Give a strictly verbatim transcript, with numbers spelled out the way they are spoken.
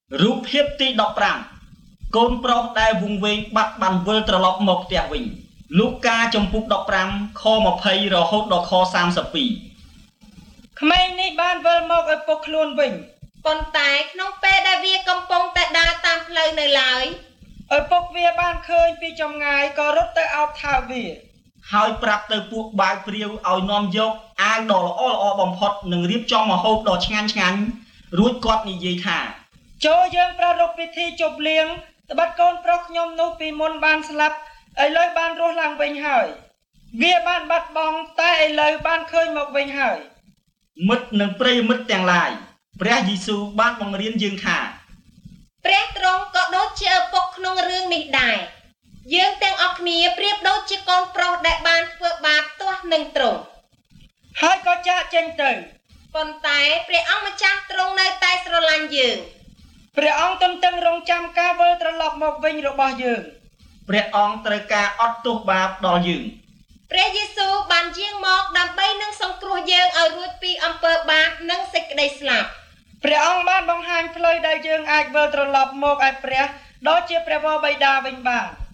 រូបភាពទីដប់ប្រាំកូនប្រុសដែលវង្វេងបាត់បានវិលត្រឡប់មកផ្ទះវិញលូកាចំពុកដប់ប្រាំខម្ភៃរហូតដល់ខសាមសិបពីរក្មេងនេះបានវិលមកឪពុកខ្លួនវិញប៉ុន្តែក្នុងពេលដែលវាកំពុងតែដើរតាមផ្លូវនៅឡើយឪពុកវាបានឃើញពីចម្ងាយក៏រត់ទៅអោបថើបវាហើយប្រាប់ទៅពួកបាវព្រាវឲ្យនាំយកអាវដ៏ល្អល្អបំផុតនិងរៀបចំម្ហូបដ៏ឆ្ងាញ់ឆ្ងាញ់រួចគាត់និយាយថាចូលយើងប្រារព្ធពិធីជប់លៀងត្បិតកូនប្រុសខ្ញុំនោះពីមុនបានស្លាប់ឥឡូវបានរស់ឡើងវិញហើយវាបានបាត់បង់តែឥឡូវបានឃើញមកវិញហើយមិត្តនិងប្រិយមិត្តទាំងឡាយព្រះយេស៊ូវបានបង្រៀនយើងថាព្រះទ្រង់ក៏ដូចជាឪពុកក្នុងរឿងនេះដែរយើងទាំងអស់គ្នាប្រៀបដូចជាកូនប្រុសដែលបានធ្វើបាបទាស់នឹងទ្រង់ហើយក៏ចាកចេញទៅប៉ុន្តែព្រះអង្គម្ចាស់ទ្រង់នៅតែស្រឡាញ់យើងព្រះអង្គទន្ទឹងរង់ចាំការវិលត្រឡប់មកវិញរបស់យើងព្រះអង្គត្រូវការអត់ទោសបាបដល់យើងព្រះយេស៊ូវបានយាងមកដើម្បីនឹងសង្គ្រោះយើងឲ្យរួចពីអំពើបាបនិងសេចក្តីស្លាប់ព្រះអង្គបានបង្ហាញផ្លូវដែលយើងអាចវិលត្រឡប់មកឯព្រះដ៏ជាព្រះវរបិតាវិញបាន